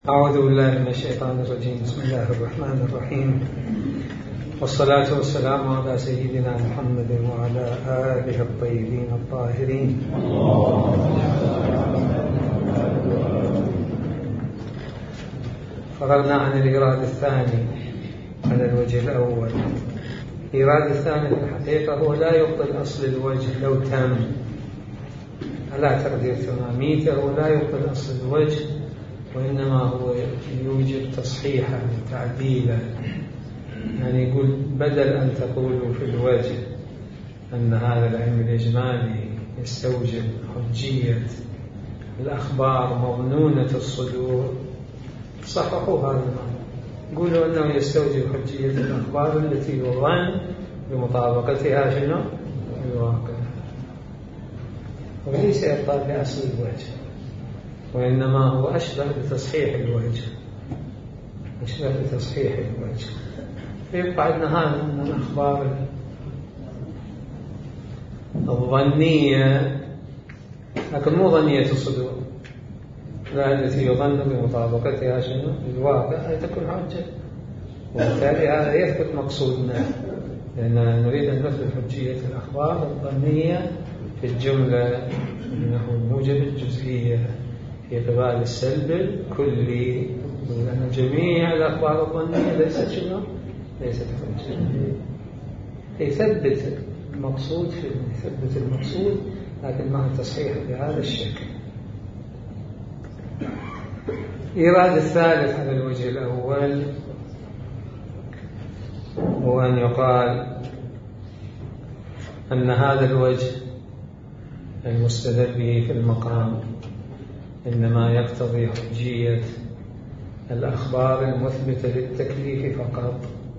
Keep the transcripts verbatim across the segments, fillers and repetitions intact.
أعوذ بالله من الشيطان الرجيم. بسم الله الرحمن الرحيم، والصلاة والسلام على سيدنا محمد وعلى آله الطيبين الطاهرين. فرغنا عن الإيراد الثاني على الوجه الأول. الإيراد الثاني في الحقيقة هو لا يبطل أصل الوجه لو تم، على تقدير تماميته هو لا يبطل أصل الوجه، وإنما هو يوجب تصحيحا وتعديلا. يعني يقول بدل أن تقولوا في الوجه أن هذا العلم الإجمالي يستوجب حجية الأخبار مظنونة الصدور، صححوا هذا المعنى، قولوا أنه يستوجب حجية الأخبار التي يظن بمطابقتها شنو الواقع، وليس إبطال لأصل الوجه، وإنما هو أشبه بتصحيح الوجه، أشبه بتصحيح الوجه. يبقى عندنا هذا من الأخبار الظنية، لكن مو ظنية الصدور، لا التي يظن بمطابقتها شنو الواقع أي تكون حجة، وبالتالي هذا يثبت مقصودنا، لأننا نريد أن نثبت حجية الأخبار الظنية في الجملة أنه موجب الجزئية في قبال السلب الكلي، لأن جميع الأخبار الظنية ليست شنو؟ ليست حجة. يثبت المقصود في يثبت المقصود، لكن مع التصحيح بهذا الشكل. الإيراد الثالث على الوجه الأول هو أن يقال أن هذا الوجه المستدل به في المقام إنما يقتضي حجية الأخبار المثبتة للتكليف فقط،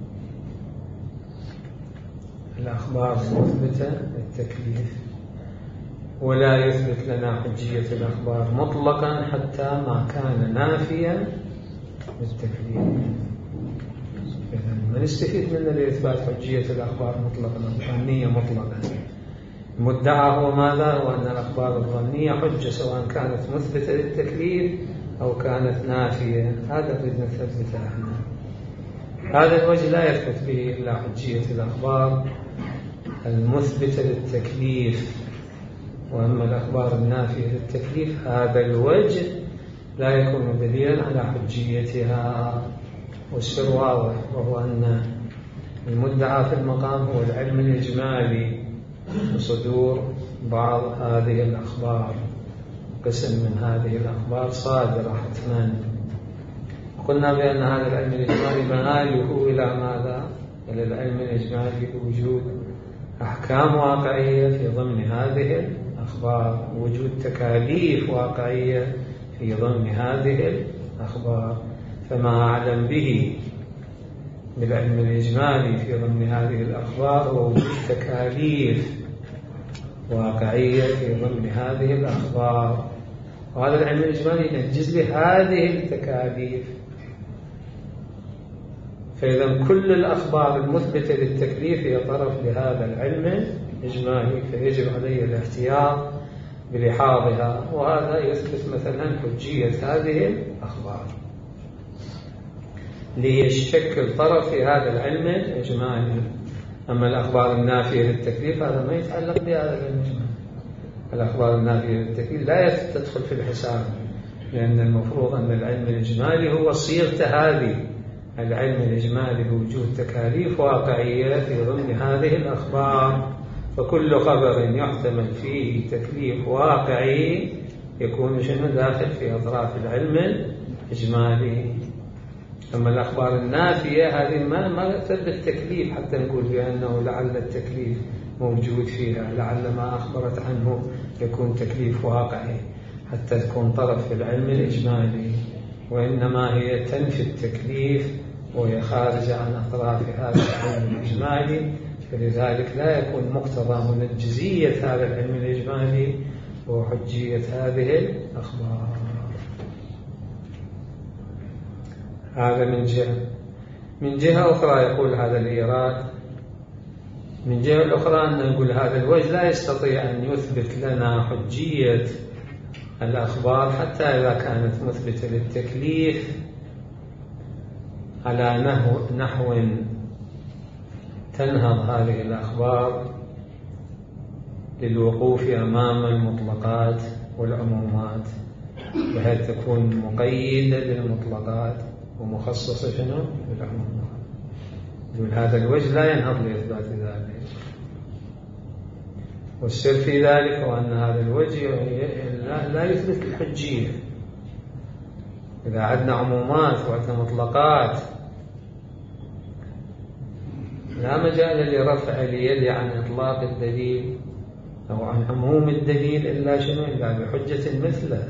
الأخبار المثبتة للتكليف، ولا يثبت لنا حجية الأخبار مطلقا حتى ما كان نافيا للتكليف. ما نستفيد منه لإثبات حجية الأخبار مطلقا أو ظنية مطلقا. المدعى هو ماذا؟ هو أن الأخبار الظنية حجة سواء كانت مثبتة للتكليف أو كانت نافية، هذا نريد نثبته احنا. هذا الوجه لا يثبت به إلا حجية الأخبار المثبتة للتكليف، وأما الأخبار النافية للتكليف هذا الوجه لا يكون دليلا على حجيتها. والسر واضح، وهو أن المدعى في المقام هو العلم الإجمالي بصدور بعض هذه الأخبار، قسم من هذه الأخبار صادرة حتما. قلنا بأن هذا العلم الإجمالي مآله إلى ماذا؟ إلى العلم الإجمالي بوجود أحكام واقعية في ضمن هذه الأخبار، وجود تكاليف واقعية في ضمن هذه الأخبار. فما أعلم به بالعلم الإجمالي في ضمن هذه الأخبار هو وجود تكاليف واقعية في ضمن هذه الأخبار، وهذا العلم الإجمالي ينجز لهذه التكاليف. فإذا كل الأخبار المثبتة للتكليف هي طرف لهذا العلم الإجمالي، فيجب علي الاحتياط بلحاظها، وهذا يثبت مثلا حجية هذه الأخبار ليشكل طرف في هذا العلم الإجمالي. أما الأخبار النافية للتكليف هذا ما يتعلق بهذا العلم الإجمالي. الأخبار النافية للتكليف لا تدخل في الحساب، لأن المفروض أن العلم الإجمالي هو صيغة هذه العلم الإجمالي بوجود تكاليف واقعية في ضمن هذه الأخبار، فكل خبر يحتمل فيه تكليف واقعي يكون شنو داخل في أطراف العلم الإجمالي. أما الأخبار النافية هذه ما ما تثبت تكليف حتى نقول بأنه لعل التكليف موجود فيها، لعل ما أخبرت عنه يكون تكليف واقعي حتى تكون طرف في العلم الإجمالي، وإنما هي تنفي التكليف وهي خارجة عن أطراف هذا العلم الإجمالي، فلذلك لا يكون مقتضى منجزية هذا العلم الإجمالي وحجية هذه الأخبار. هذا من جهة. من جهة أخرى يقول هذا الإيراد، من جهة الأخرى أن نقول هذا الوجه لا يستطيع أن يثبت لنا حجية الأخبار حتى إذا كانت مثبتة للتكليف على نحو, نحو تنهض هذه الأخبار للوقوف أمام المطلقات والعمومات، بحيث تكون مقيدة للمطلقات ومخصصة شنو بالعمومات. هذا الوجه لا ينهض لإثبات ذلك، والسر في ذلك هو أن هذا الوجه لا يثبت الحجية. إذا عندنا عمومات وعندنا مطلقات لا مجال لرفع اليد عن إطلاق الدليل أو عن عموم الدليل إلا شنو؟ إلا بحجة مثله،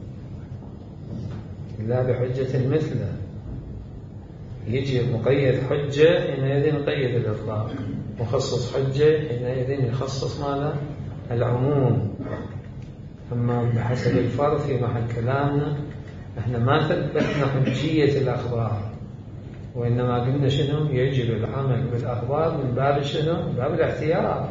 إلا بحجة مثله. يجي مقيد حجة حينئذ يقيد الإطلاق، مخصص حجة حينئذ يخصص ماذا؟ العموم. أما بحسب الفرض في محل كلامنا احنا ما ثبتنا حجية الأخبار، وإنما قلنا شنو؟ يجب العمل بالأخبار من باب شنو؟ من باب الاحتياط.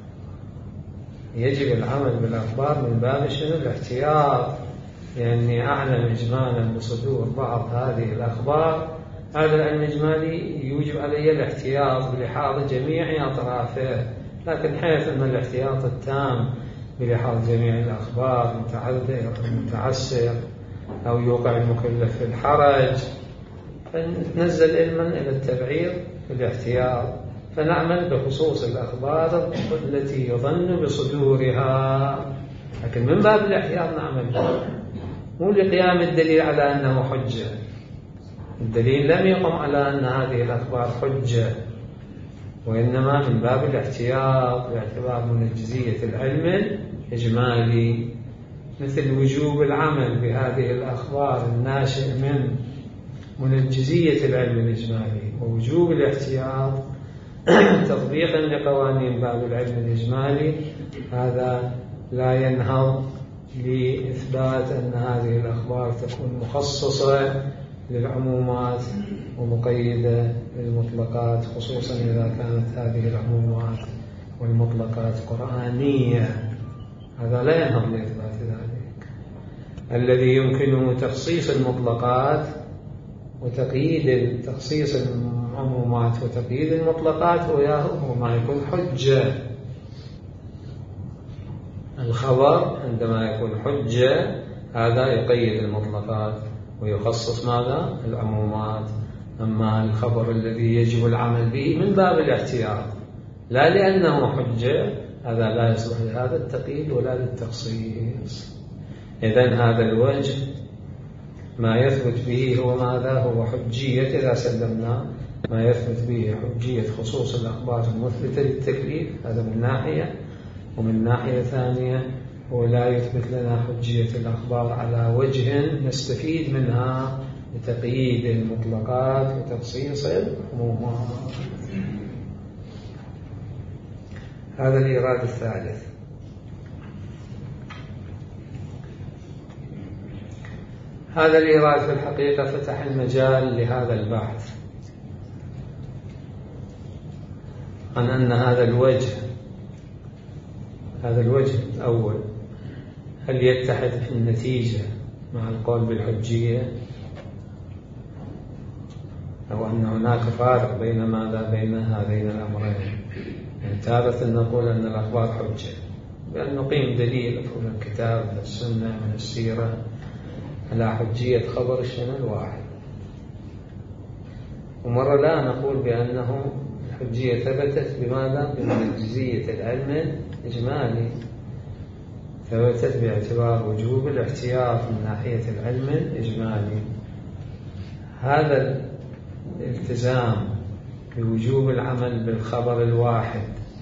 يجب العمل بالأخبار من باب شنو؟ الاحتياط. يعني أعلم إجمالا بصدور بعض هذه الأخبار، هذا العلم الإجمالي يوجب علي الاحتياط بلحاظ جميع أطرافه، لكن حيث أن الاحتياط التام بلحاظ جميع الأخبار متعذر أو متعسر أو يوقع المكلف في الحرج، فننزل علما إلى التبعير في الاحتياط، فنعمل بخصوص الأخبار التي يظن بصدورها، لكن من باب الاحتياط نعمل، مو لقيام الدليل على أنه حجة. الدليل لم يقم على أن هذه الأخبار حجة، وإنما من باب الاحتياط باعتبار منجزية العلم الإجمالي، مثل وجوب العمل بهذه الأخبار الناشئ من منجزية العلم الإجمالي، ووجوب الاحتياط تطبيقا لقوانين باب العلم الإجمالي. هذا لا ينهض لإثبات أن هذه الأخبار تكون مخصصة للعمومات ومقيدة للمطلقات، خصوصا إذا كانت هذه العمومات والمطلقات قرآنية. هذا لا ينهض لإثبات ذلك. الذي يمكنه تخصيص المطلقات وتقييد تخصيص العمومات وتقييد المطلقات هو ما يكون حجة. الخبر عندما يكون حجة هذا يقيد المطلقات ويخصص ماذا؟ العمومات. أما الخبر الذي يجب العمل به من باب الاحتياط لا لأنه حجة، هذا لا يصلح لهذا التقييد ولا للتخصيص. إذن هذا الوجه ما يثبت به هو ماذا؟ هو حجية. إذا سلمنا ما يثبت به حجية خصوص الأخبار المثبتة للتكليف، هذا من ناحية، ومن ناحية ثانية هو لا يثبت لنا حجية الأخبار على وجه نستفيد منها لتقييد المطلقات وتخصيص العمومات. هذا الإيراد الثالث. هذا الإيراد في الحقيقة فتح المجال لهذا البحث عن أن هذا الوجه هذا الوجه الأول هل يتحد في النتيجة مع القول بالحجية، أو أن هناك فارق بين ماذا بين هذين الأمرين. يعني تارة نقول أن الأخبار حجة بأن نقيم دليل من الكتاب من السنة من السيرة على حجية خبر الشنو الواحد، ومرة لا نقول بأنه الحجية ثبتت بماذا؟ بمنجزية العلم الإجمالي، ثبتت باعتبار وجوب الاحتياط من ناحية العلم الإجمالي. هذا الالتزام بوجوب العمل بالخبر الواحد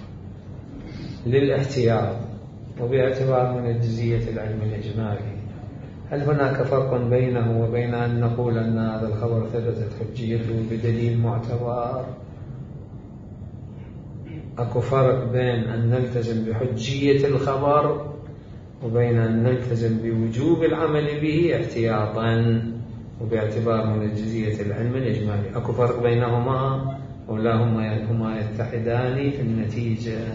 للاحتياط وباعتبار منجزية العلم الإجمالي، هل هناك فرق بينه وبين أن نقول أن هذا الخبر ثبتت حجيته بدليل معتبر؟ أكو فرق بين أن نلتزم بحجية الخبر وبين أن نلتزم بوجوب العمل به احتياطا وباعتبار منجزية العلم الإجمالي. أكو فرق بينهما ولا هما يتحدان في النتيجة؟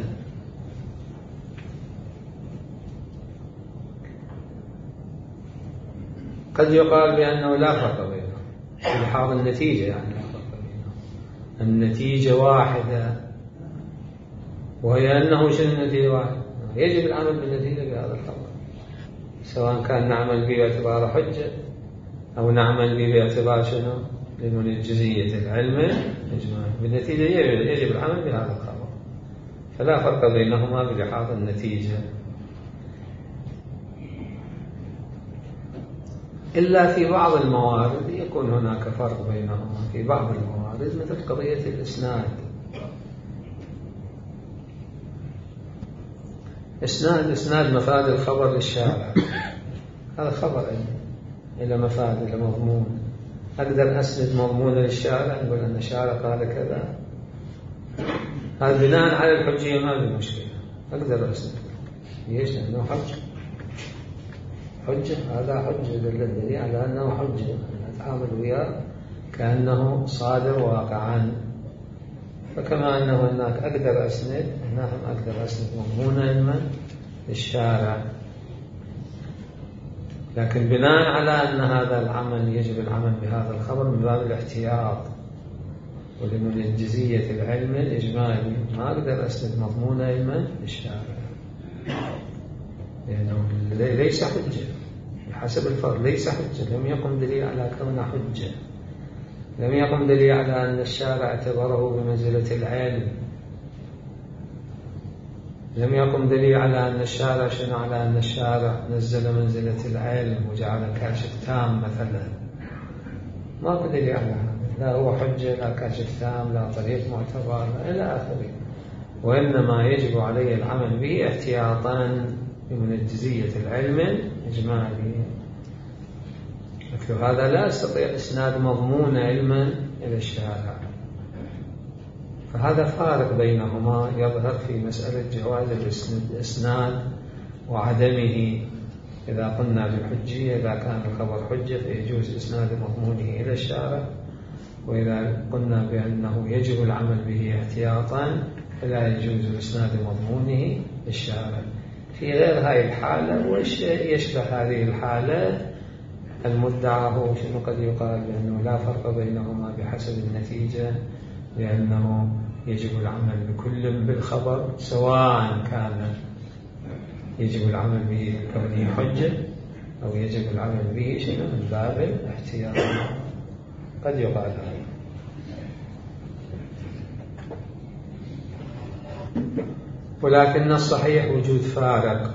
قد يقال بأنه لا فرق بينهم في لحاظ النتيجة، يعني لا فرق بينهم، النتيجة واحدة، وهي أنه شنو النتيجة واحدة؟ يجب العمل بالنتيجة بهذا الخبر، سواء كان نعمل به باعتبار حجة أو نعمل به باعتبار شنو؟ لمنجزية العلم إجمالا. بالنتيجة يجب العمل بهذا الخبر، فلا فرق بينهما بلحاظ النتيجة. إلا في بعض الموارد يكون هناك فرق بينهما، في بعض الموارد مثل قضية الإسناد. إسناد إسناد مفاد الخبر للشارع، هذا خبر إلى مفاد إلى مضمون، أقدر أسند مضمون للشارع، نقول أن الشارع قال كذا، هذا بناء على الحجية ما في مشكلة، أقدر أسند. ليش؟ لأنه حجة، حجة هذا حجة دليل على أنه حجة، أتعامل وياه كأنه صادر واقعا. فكما أنه هناك أقدر أسند، هناك أقدر أسند مضمون علما للشارع، لكن بناء على أن هذا العمل يجب العمل بهذا الخبر من باب الاحتياط ولمنجزية العلم الإجمالي، ما أقدر أسند مضمون علما للشارع لأنه ليس حجة بحسب الفرق، ليس حجة، لم يقم دليل على كونه حجة، لم يقم دليل على أن الشارع اعتبره بمنزلة العلم، لم يقم دليل على أن الشارع شنو على أن الشارع نزل منزلة العلم وجعل كاشف تام مثلا، ما دليل على هذا، لا هو حجة لا كاشف تام لا طريق معتبر إلى آخره، وإنما يجب عليه العمل به احتياطا بمنجزية العلم الإجمالي. مثل هذا لا يستطيع إسناد مضمون علما إلى الشارع، فهذا فارق بينهما يظهر في مسألة جواز الإسناد وعدمه. إذا قلنا بالحجية إذا كان الخبر حجة فيجوز إسناد مضمونه إلى الشارع، وإذا قلنا بأنه يجب العمل به احتياطا فلا يجوز إسناد مضمونه للشارع. في غير هذه الحالة وش يشبه هذه الحالة المدعى هو شنو؟ قد يقال بأنه لا فرق بينهما بحسب النتيجة، لأنه يجب العمل بكل بالخبر سواء كان يجب العمل به كونه حجة أو يجب العمل به شنو من باب الاحتياط، قد يقال هذا. ولكن الصحيح وجود فارق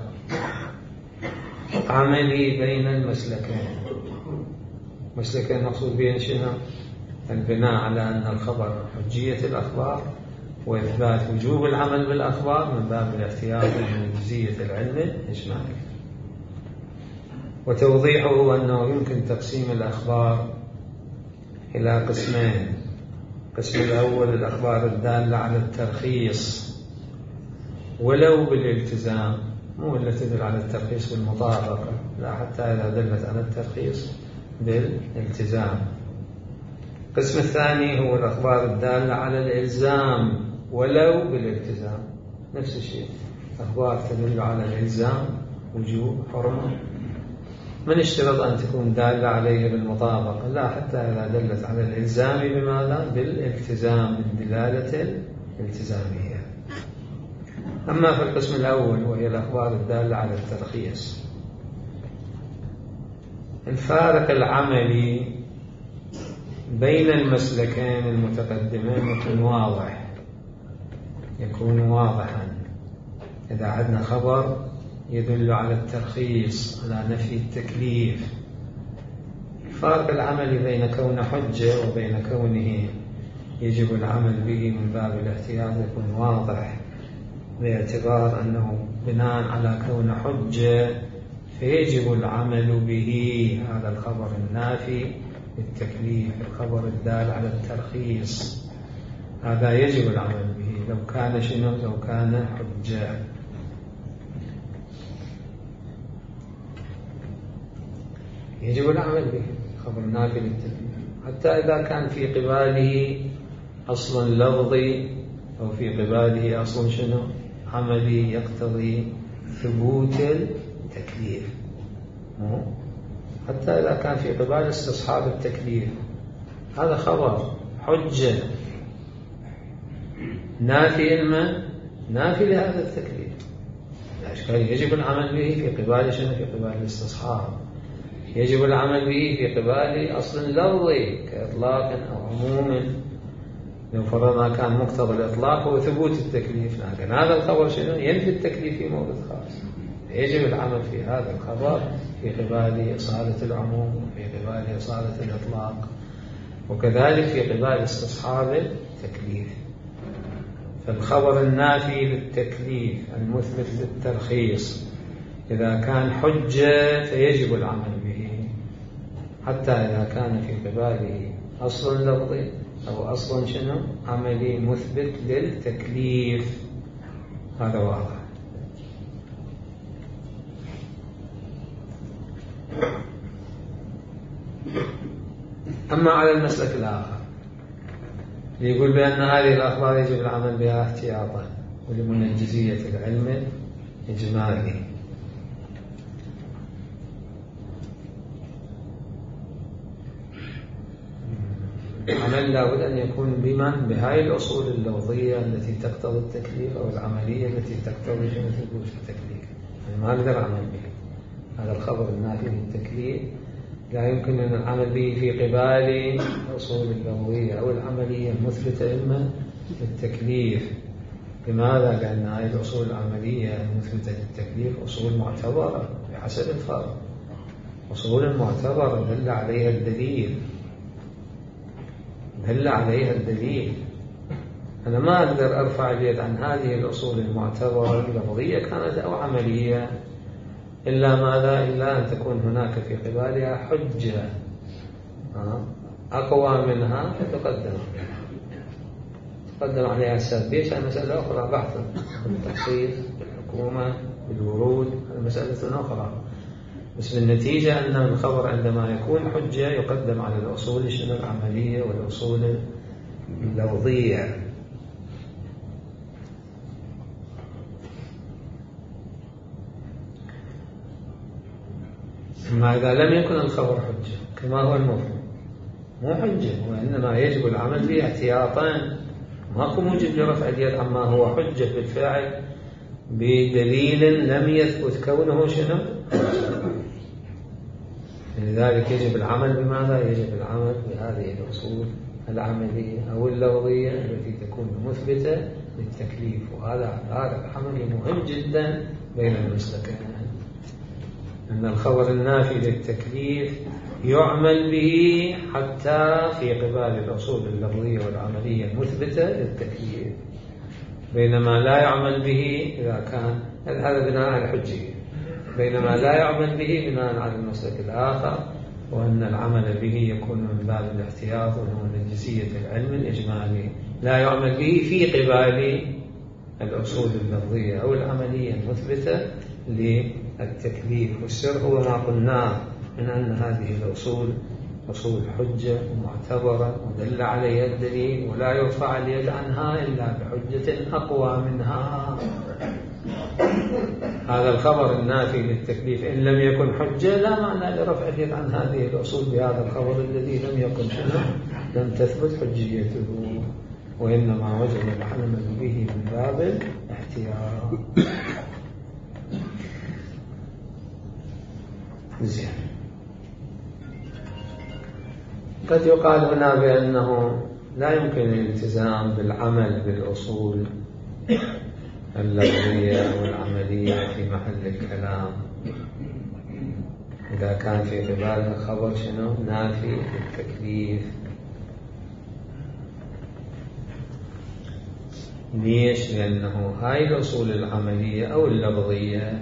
عملي بين المسلكين. مسلكين مقصود بين شنو؟ البناء على أن الخبر حجية الأخبار، وإثبات وجوب العمل بالأخبار من باب الاحتياط لمنجزية العلم الإجمالي. وتوضيحه أنه يمكن تقسيم الأخبار إلى قسمين. القسم الأول الأخبار الدالة على الترخيص ولو بالالتزام، مو اللي تدل على الترخيص بالمطابقة، لا، حتى إذا دلت على الترخيص بالالتزام. القسم الثاني هو الأخبار الدالة على الإلزام ولو بالالتزام، نفس الشيء، أخبار تدل على الإلزام وجوب حرمة، من اشترط أن تكون دالة عليه بالمطابقة، لا، حتى إذا دلت على الإلزام بماذا؟ بالالتزام، بالدلالة الالتزامية. أما في القسم الأول وهي الأخبار الدالة على الترخيص، الفارق العملي بين المسلكين المتقدمين يكون واضح، يكون واضحا. إذا عندنا خبر يدل على الترخيص على نفي التكليف، الفارق العملي بين كونه حجة وبين كونه يجب العمل به من باب الاحتياط يكون واضح، باعتبار أنه بناء على كونه حجة فيجب العمل به، هذا الخبر النافي للتكليف، الخبر الدال على الترخيص، هذا يجب العمل به لو كان شنو؟ لو كان حجة. يجب العمل به خبر نافي للتكليف، حتى إذا كان في قباله أصل لفظي أو في قباله أصل شنو؟ عملي يقتضي ثبوت التكليف. حتى إذا كان في قبال استصحاب التكليف. هذا خبر حجة نافي إما نافي لهذا التكليف، لا إشكال، يجب العمل به في قبال شنو؟ في قبال الاستصحاب، يجب العمل به في قبال أصل لفظي كإطلاق أو عموم، لو فرضنا كان مقتضى الإطلاق هو ثبوت التكليف، لكن هذا الخبر شنو؟ ينفي التكليف في مورد خاص، يجب العمل في هذا الخبر في قبال إصالة العموم وفي قبال إصالة الإطلاق، وكذلك في قبال استصحاب التكليف. فالخبر النافي للتكليف المثبت للترخيص إذا كان حجة فيجب العمل به، حتى إذا كان في قباله أصل لفظي أو أصل شنو؟ عملي مثبت للتكليف. هذا واضح. أما على المسلك الآخر يقول بأن هذه الأخبار يجب العمل بها احتياطا ولمنجزية العلم إجمالي. العمل لابد أن يكون بمن؟ بهاي الأصول اللفظية التي تقتضي التكليف أو العملية التي تقتضي شنو؟ ثبوت التكليف. يعني ما نقدر العمل به هذا الخبر النافي للتكليف، لا يمكن أن العمل به في قبال الأصول اللفظية أو العملية المثبتة إما للتكليف. لماذا؟ لأن هذه الأصول العملية المثبتة للتكليف أصول معتبرة بحسب الفرق، أصول معتبرة دل عليها الدليل، دل عليها الدليل. أنا ما أقدر أرفع اليد عن هذه الأصول المعتبرة اللفظية كانت أو عملية إلا ماذا؟ إلا أن تكون هناك في قبالها حجة أقوى منها فتقدم تقدم عليها السبب. ليش؟ مسألة أخرى بحثا بالتخصيص بالحكومة بالورود، هذه مسألة أخرى، بس بالنتيجة أن الخبر عندما يكون حجة يقدم على الأصول شنو؟ العملية والأصول اللفظية. أما إذا لم يكن الخبر حجة كما هو المفهوم، مو حجة وإنما يجب العمل به احتياطا، ماكو موجب لرفع اليد عما هو حجة بالفعل بدليل لم يثبت كونه شنو؟ لذلك يجب العمل بماذا؟ يجب العمل بهذه الأصول العملية أو اللفظية التي تكون مثبتة للتكليف. وهذا هذا العمل مهم جدا بين المسلكين، أن الخبر النافي للتكليف يعمل به حتى في قبال الأصول اللفظية والعملية المثبتة للتكليف، بينما لا يعمل به إذا كان هذا بناء على الحجية، بينما لا يعمل به بناء على المسلك الآخر، وأن العمل به يكون من باب الاحتياط ومنجزية العلم الإجمالي، لا يعمل به في قبال الأصول اللفظية أو العملية المثبتة للتكليف. والسر هو ما قلناه من أن هذه الأصول أصول حجة ومعتبرة ودل عليها الدليل، ولا يرفع اليد عنها إلا بحجة أقوى منها. هذا الخبر النافي للتكليف إن لم يكن حجة لا معنى لرفع اليد عن هذه الأصول بهذا الخبر الذي لم يكن شنو؟ لم تثبت حجيته، وإنما وجب العمل به من باب الاحتياط. زين. قد يقال هنا بأنه لا يمكن الالتزام بالعمل بالأصول اللفظية والعملية في محل الكلام إذا كان في قبال الخبر شنو؟ نافي للتكليف. ليش؟ لأنه هاي الأصول العملية أو اللفظية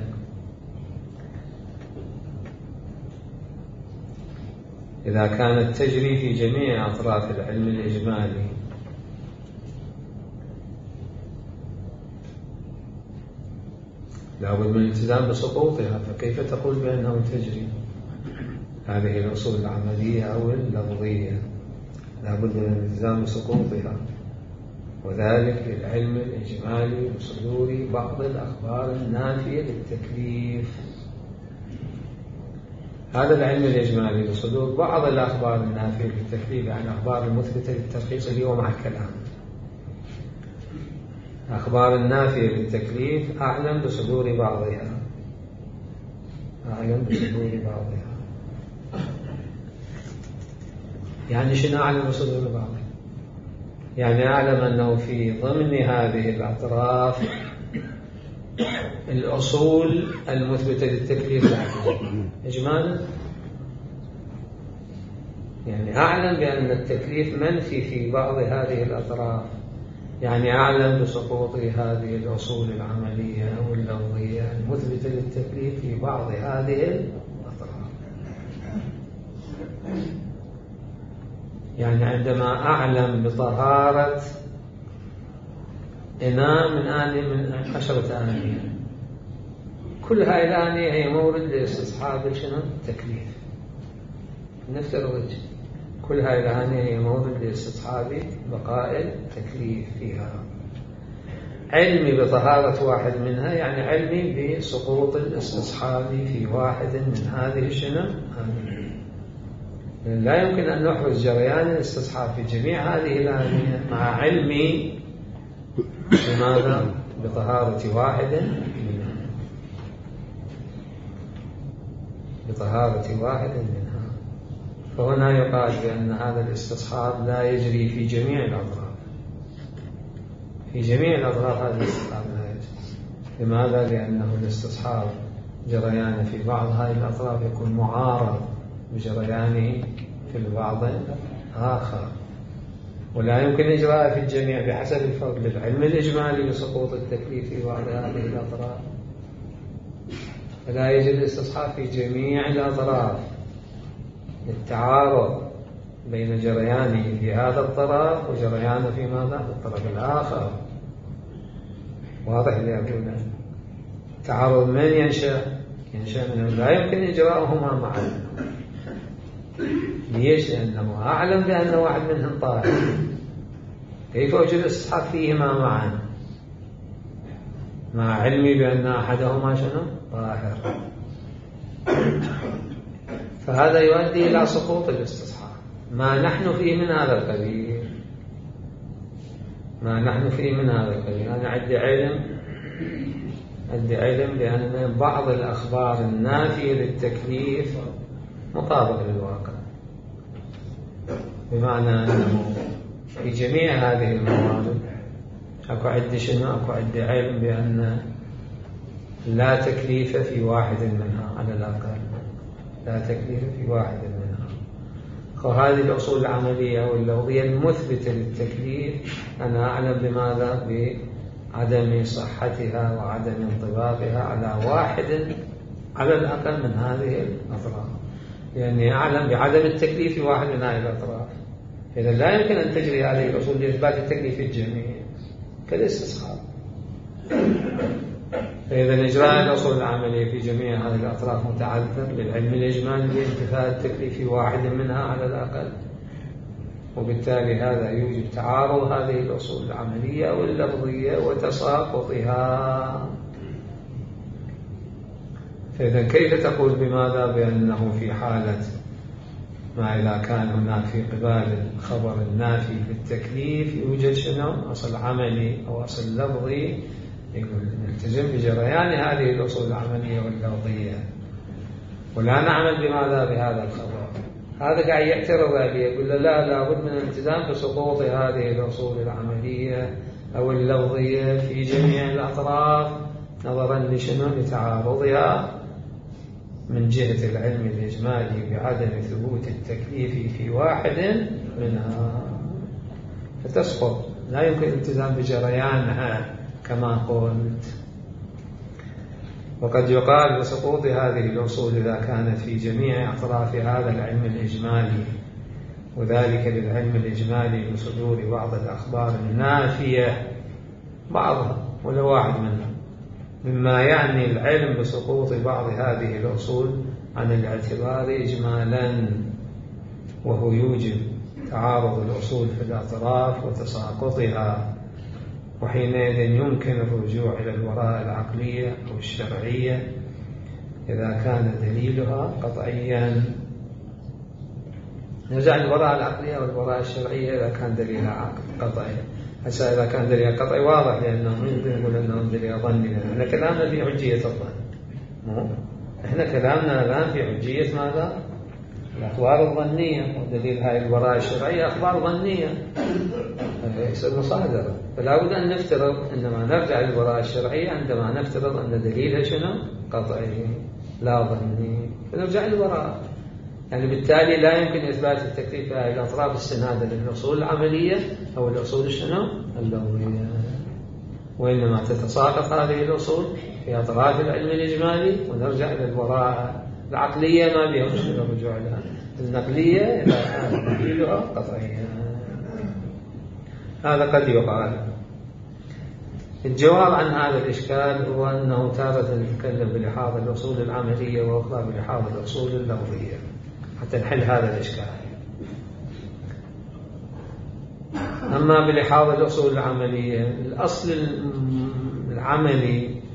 إذا كانت تجري في جميع أطراف العلم الإجمالي لابد من الالتزام بسقوطها، فكيف تقول بأنه تجري هذه الأصول العملية أو اللفظية؟ لابد من الالتزام بسقوطها، وذلك للعلم الإجمالي وصدور بعض الأخبار النافية للتكليف. هذا العلم الإجمالي بصدور بعض الأخبار النافية للتكليف عن الأخبار المثبتة للترخيص اللي هو مع الكلام. أخبار النافية للتكليف أعلم بصدور بعضها، أعلم بصدور بعضها. يعني شنو أعلم بصدور بعضها؟ يعني أعلم أنه في ضمن هذه الأطراف الأصول المثبتة للتكليف إجمالا. يعني أعلم بأن التكليف منفي في بعض هذه الأطراف، يعني أعلم بسقوط هذه الأصول العملية أو اللفظية المثبتة للتكليف في بعض هذه الأطراف. يعني عندما أعلم بطهارة إناء من آنية من عشرة آنية، كل هاي الآنية هي مورد لاستصحاب شنو؟ التكليف. نفترض كل هاي الآنية هي مورد لاستصحاب بقاء التكليف فيها. علمي بطهارة واحد منها يعني علمي بسقوط الاستصحاب في واحد من هذه شنو؟ لا يمكن أن نحرز جريان الاستصحاب في جميع هذه الآنية مع علمي بماذا؟ بطهارة واحد منها، بطهارة واحد منها. فهنا يقال بأن هذا الاستصحاب لا يجري في جميع الأطراف، في جميع الأطراف هذا الاستصحاب لا يجري. لماذا؟ لأنه الاستصحاب جريان في بعض هذه الأطراف يكون معارض بجريانه في البعض الآخر، ولا يمكن إجراءه في الجميع بحسب الفرق للعلم الإجمالي بسقوط التكليف في بعض هذه الأطراف. فلا يجب الاستصحاب في جميع الأطراف للتعارض بين جريانه في هذا الطرف وجريانه في ماذا؟ في الطرف الآخر. واضح اللي أقوله؟ تعارض من ينشأ؟ ينشأ منه لا يمكن إجراءهما معا. ليش؟ لأنه أعلم بأن واحد منهم طاهر، كيف أوجد الاستصحاب فيهما معا مع علمي بأن أحدهما شنو؟ طاهر؟ فهذا يؤدي إلى سقوط الاستصحاب. ما نحن فيه من هذا القبيل، ما نحن فيه من هذا القبيل. أنا عندي علم عندي علم بأن بعض الأخبار النافية للتكليف مطابق للواقع، بمعنى أنه في جميع هذه الموارد أكو عندي شنو؟ أكو عندي علم بأن لا تكليف في واحد منها على الأقل، لا تكليف في واحد منها. وهذه الأصول العملية واللفظية المثبتة للتكليف أنا أعلم بماذا؟ بعدم صحتها وعدم انطباقها على واحد على الأقل من هذه الأطراف، لأني أعلم بعدم التكليف في واحد من هذه الأطراف. إذا لا يمكن أن تجري هذه الأصول لإثبات التكليف في الجميع كالاستصحاب. فإذا إجراء الأصول العملية في جميع هذه الأطراف متعذر للعلم الإجمالي بانتفاء التكليف في واحد منها على الأقل، وبالتالي هذا يوجب تعارض هذه الأصول العملية واللفظية وتساقطها. فإذا كيف تقول بماذا؟ بأنه في حالة ما إذا كان هناك في قبال الخبر النافي في التكليف يوجد شنو؟ أصل عملي أو أصل لفظي، يقول نلتزم بجريان هذه الأصول العملية واللفظية ولا نعمل بماذا؟ بهذا الخبر. هذا قاعد يعترض عليه، يقول له لا، لابد من الالتزام بسقوط هذه الأصول العملية أو اللفظية في جميع الأطراف نظرا لشنو؟ لتعارضها من جهة العلم الإجمالي بعدم ثبوت التكليف في واحد منها، فتسقط، لا يمكن الالتزام بجريانها كما قلت. وقد يقال بسقوط هذه الأصول إذا كانت في جميع أطراف هذا العلم الإجمالي، وذلك للعلم الإجمالي بصدور بعض الأخبار النافية بعضها ولا واحد منها، مما يعني العلم بسقوط بعض هذه الأصول عن الاعتبار إجمالا، وهو يوجب تعارض الأصول في الأطراف وتساقطها، وحينئذ يمكن الرجوع إلى الوراء العقلية أو الشرعية إذا كان دليلها قطعيا. نرجع للبراءة العقلية والبراءة الشرعية إذا كان دليلها قطعي. هسه إذا كان دليلها قطعي واضح لأنه يمكن نقول أنه دليل ظني، إحنا كلامنا في حجية الظن، مو إحنا كلامنا الآن في حجية ماذا؟ الأخبار الظنية، ودليل هاي البراءة الشرعية أخبار ظنية، هذا يصير مصادرة. فلا بد أن نفترض، إنما نرجع للبراءة الشرعية عندما نفترض أن دليلها شنو؟ قطعي لا ظني، فنرجع للبراءة. يعني بالتالي لا يمكن إثبات التكليف في هذه الأطراف استنادا للأصول العملية أو الأصول شنو؟ اللغوية، وإنما تتساقط هذه الأصول في أطراف العلم الإجمالي، ونرجع إلى البراءة العقلية ما بها مشكلة الرجوع لها. النقلية إذا كان دليلها قطعيا. هذا قد يقال. الجواب عن هذا الإشكال هو أنه تارة نتكلم بلحاظ الأصول العملية وأخرى بلحاظ الأصول اللغوية حتى نحل هذا الإشكال. أما بلحاظ الأصول العملية، الأصل العملي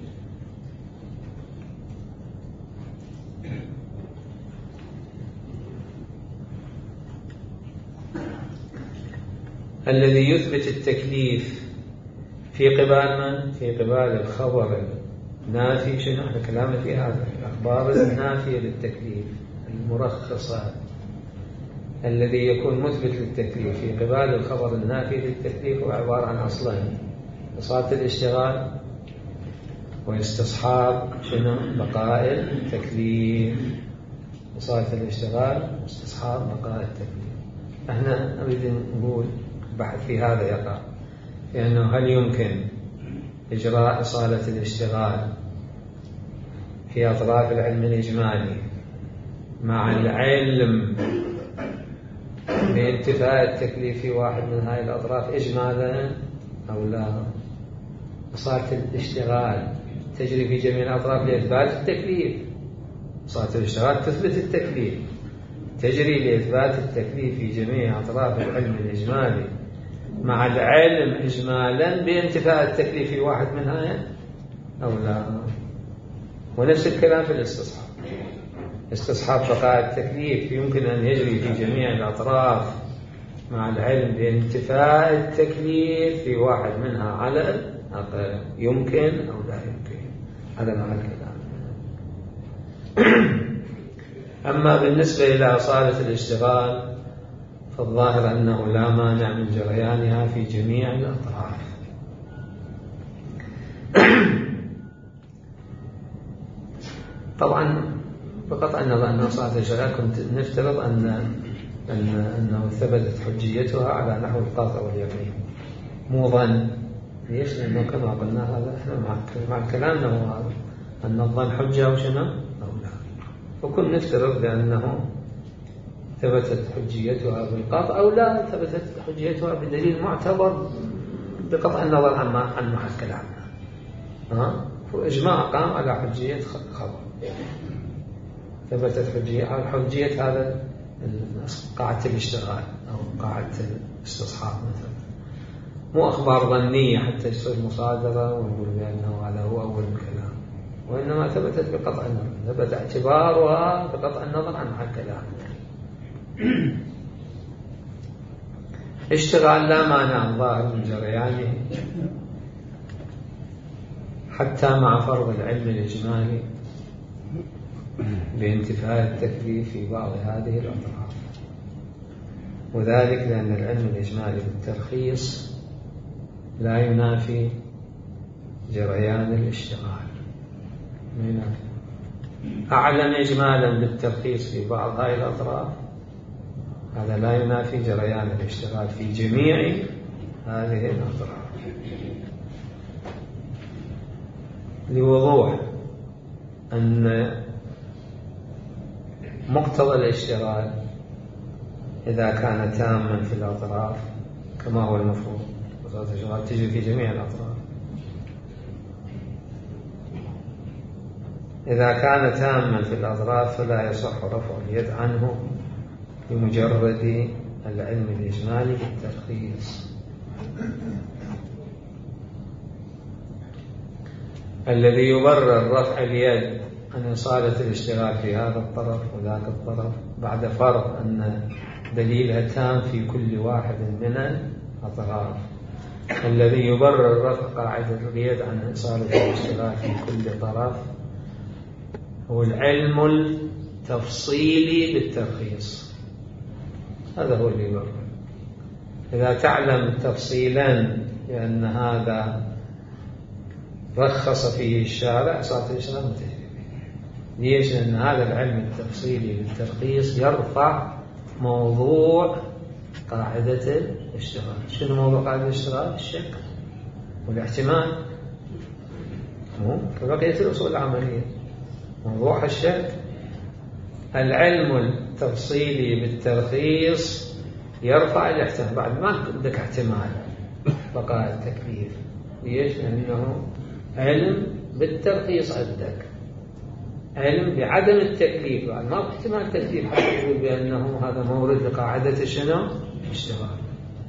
الذي يثبت التكليف في قبال من؟ في قبال الخبر النافي. شنو احنا كلامنا في هذا؟ الأخبار النافية للتكليف المرخصة، الذي يكون مثبت للتكليف في قبال الخبر النافي للتكليف هو عبارة عن أصلين: إصالة الاشتغال واستصحاب شنو؟ بقاء التكليف. إصالة الاشتغال واستصحاب بقاء التكليف. احنا نريد نقول البحث في هذا يقع في أنه هل يمكن إجراء إصالة الاشتغال في أطراف العلم الإجمالي مع العلم بانتفاء التكليف في واحد من هذه الأطراف إجمالا أو لا؟ إصالة الاشتغال تجري في جميع الأطراف لإثبات التكليف. إصالة الاشتغال تثبت التكليف، تجري لإثبات التكليف في جميع أطراف العلم الإجمالي مع العلم إجمالا بانتفاء التكليف في واحد منها أو لا؟ ونفس الكلام في الاستصحاب. استصحاب بقاء التكليف يمكن أن يجري في جميع الأطراف مع العلم بانتفاء التكليف في واحد منها على الأقل. يمكن أو لا يمكن، هذا معنى الكلام. أما بالنسبة إلى إصالة الاشتغال فالظاهر أنه لا مانع من جريانها في جميع الأطراف. طبعا بقطع النظر أن إصالة الاشتغال كنت نفترض أن أن أنه ثبتت حجيتها على نحو القاطع واليقين، مو ظن. ليش؟ لأنه كما قلنا هذا إحنا مع كلامنا هو هذا أن الظن حجة وشنو أو لا. وكن نفترض بأنه ثبتت حجيتها بالقطع أو لا ثبتت حجيتها بدليل معتبر بقطع النظر عن عن محل كلامنا. ها فإجماع قام على حجية خبر، ثبتت حجية على حجية هذا قاعدة الاشتغال أو قاعدة الاستصحاب مثلا، مو أخبار ظنية حتى يصير مصادرة ونقول بأنه هذا هو أول الكلام، وإنما ثبتت بقطع النظر، ثبت اعتبارها بقطع النظر عن محل كلامنا. اشتغال لا مانع الظاهر من جريانه حتى مع فرض العلم الإجمالي بانتفاء التكليف في بعض هذه الأطراف، وذلك لأن العلم الإجمالي بالترخيص لا ينافي جريان الاشتغال. أعلم إجمالا بالترخيص في بعض هذه الأطراف، هذا لا ينافي جريان الاشتغال في جميع هذه الأطراف. لوضوح أن مقتضى الاشتغال إذا كان تاما في الأطراف كما هو المفروض، مقتضى الاشتغال تجري في جميع الأطراف. إذا كان تاما في الأطراف فلا يصح رفع اليد عنه بمجرد العلم الإجمالي بالترخيص. الذي يبرر رفع اليد عن إصالة الاشتغال في هذا الطرف وذاك الطرف بعد فرض أن دليلها تام في كل واحد من الأطراف. الذي يبرر رفع قاعدة القيد عن إصالة الاشتغال في كل طرف هو العلم التفصيلي بالترخيص. هذا هو اللي يبرر. إذا تعلم تفصيلا بأن هذا رخص فيه الشارع إصالة الاشتغال متجربة. ليش؟ لأن هذا العلم التفصيلي بالترخيص يرفع موضوع قاعدة الاشتغال. شنو موضوع قاعدة الاشتغال؟ الشك والاحتمال، مو كبقية الأصول العملية موضوع الشك. العلم التفصيلي بالترخيص يرفع الاحتمال. بعد ما عندك احتمال بقاء التكليف. ليش؟ لأنه علم بالترخيص عندك، علم بعدم التكليف. بعد ما احتمال التكليف حتى يقول بأنه هذا مورد لقاعدة شنو؟ الاشتغال.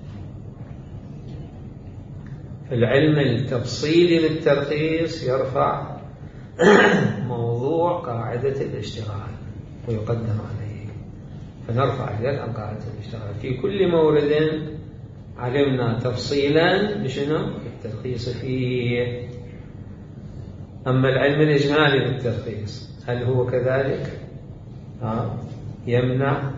العلم التفصيلي بالترخيص يرفع موضوع قاعدة الاشتغال ويقدم عليه، فنرفع اليد عن قاعدة الاشتغال في كل مورد علمنا تفصيلا بشنو؟ الترخيص فيه. أما العلم الإجمالي بالترخيص هل هو كذلك؟ آه. يمنع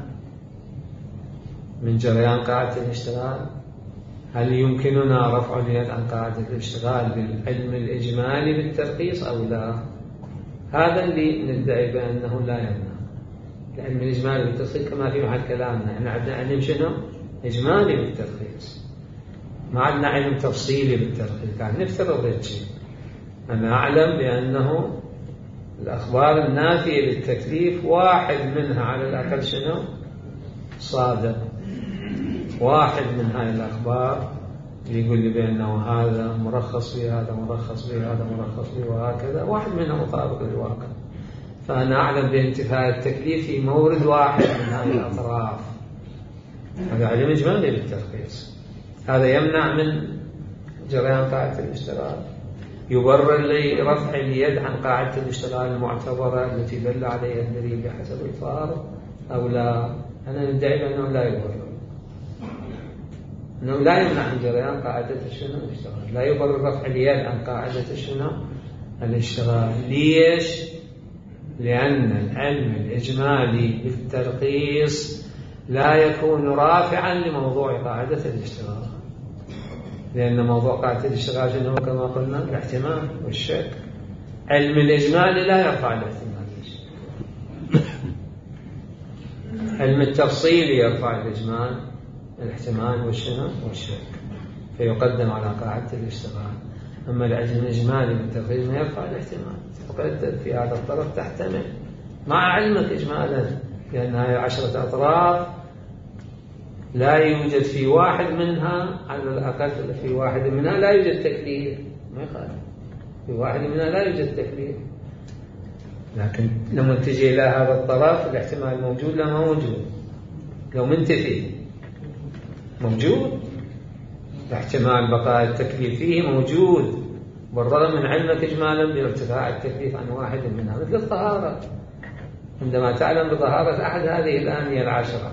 من جريان قاعدة الاشتغال؟ هل يمكننا رفع اليد عن قاعدة الاشتغال بالعلم الإجمالي بالترخيص أو لا؟ هذا اللي ندعي بأنه لا يمنع. العلم الإجمالي بالترخيص كما في محل كلامنا، احنا عندنا علم شنو؟ إجمالي بالترخيص، ما عندنا علم تفصيلي بالترخيص. يعني نفترض هيك شيء، أنا أعلم بأنه الأخبار النافية للتكليف واحد منها على الأقل شنو؟ صادق. واحد من هاي الأخبار اللي يقول لي بأنه هذا مرخص به، هذا مرخص به، هذا مرخص به، وهكذا، واحد منها مطابق للواقع. فأنا أعلم بانتفاء التكليف في مورد واحد من هاي الأطراف. هذا علم إجمالي بالترخيص. هذا يمنع من جريان قاعدة الاشتغال، يبرر لرفع اليد عن قاعدة الاشتغال المعتبرة التي دل عليها الدليل بحسب الفارق أو لا؟ أنا ندعي بأنه لا يبرر، أنه لا يمنع من جريان قاعدة الشنو؟ الاشتغال. لا يبرر رفع اليد عن قاعدة الشنو؟ الاشتغال. ليش؟ لأن العلم الإجمالي بالترخيص لا يكون رافعا لموضوع قاعدة الاشتغال، لأن موضوع قاعدة الاشتغال شنو كما قلنا؟ الاحتمال والشك. علم الإجمالي لا يرفع الاحتمال، علم التفصيلي يرفع الإجمال الاحتمال والشنو؟ والشك، فيقدم على قاعدة الاشتغال. أما العلم الإجمالي بالترخيص ما يرفع الاحتمال، تقدم في هذا الطرف تحتمل مع علمك إجمالا، لأن هذه عشرة أطراف لا يوجد في واحد منها على الأقل، في واحد منها لا يوجد تكليف، ما يخالف، في واحد منها لا يوجد تكليف. لكن لما تجي إلى هذا الطرف الاحتمال موجود لا ما موجود؟ لو منتفي موجود، احتمال بقاء التكليف فيه موجود بالرغم من علمك إجمالا بارتفاع التكليف عن واحد منها. مثل الطهارة، عندما تعلم بطهارة أحد هذه الآنية العشرة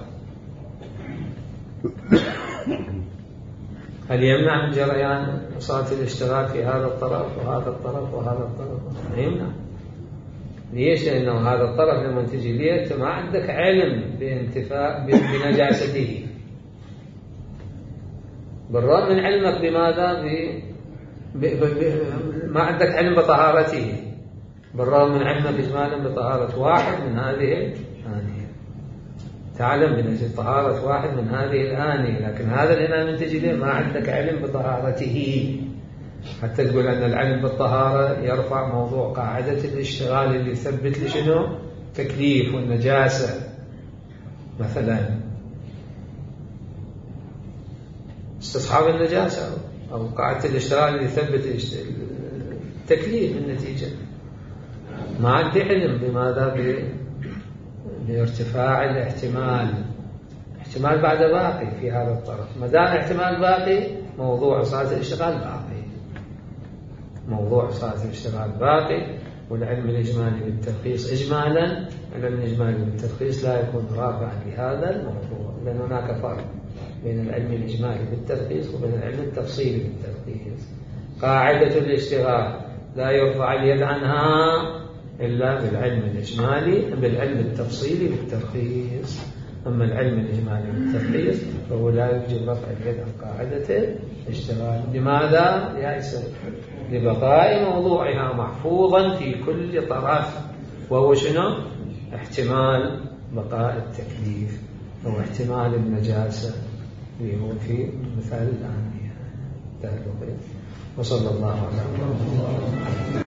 هل يمنع من جريان صلاة الاشتغال في هذا الطرف وهذا الطرف وهذا الطرف؟ لا يمنع. ليش؟ لأنه هذا الطرف لما تجي ليه أنت ما عندك علم بانتفاء بنجاسته، بالرغم من علمك بماذا؟ ب... ب... ب... ما عندك علم بطهارته، بالرغم من علمك إجمالا بطهارة واحد من هذه الآنية، تعلم بنجد طهارة واحد من هذه الآنية، لكن هذا الإناء من تجي ليه ما عندك علم بطهارته حتى تقول أن العلم بالطهارة يرفع موضوع قاعدة الاشتغال اللي يثبت لشنو؟ تكليف والنجاسة مثلا، استصحاب النجاسة، أو قاعدة الاشتغال اللي يثبت التكليف النتيجة. ما عندي علم بماذا؟ بارتفاع الاحتمال. احتمال بعد باقي في هذا الطرف، ما دام احتمال باقي موضوع صلاة الاشتغال باقي، موضوع صلاة الاشتغال باقي. والعلم الإجمالي بالتلخيص إجمالا، العلم الإجمالي بالتلخيص لا يكون رافعا لهذا الموضوع، لأن هناك فرق بين العلم الإجمالي بالتلخيص وبين العلم التفصيلي بالتلخيص. قاعدة الاشتغال لا يرفع اليد عنها إلا بالعلم الإجمالي بالعلم التفصيلي بالتلخيص. أما العلم الإجمالي بالتلخيص فهو لا يوجب رفع اليد عن قاعدة الاشتغال. لماذا يا إسر؟ لبقاء موضوعها محفوظا في كل طرف، وهو شنو؟ احتمال بقاء التكليف أو احتمال النجاسة اللي هو في مثال الآن. وصلى الله على محمد.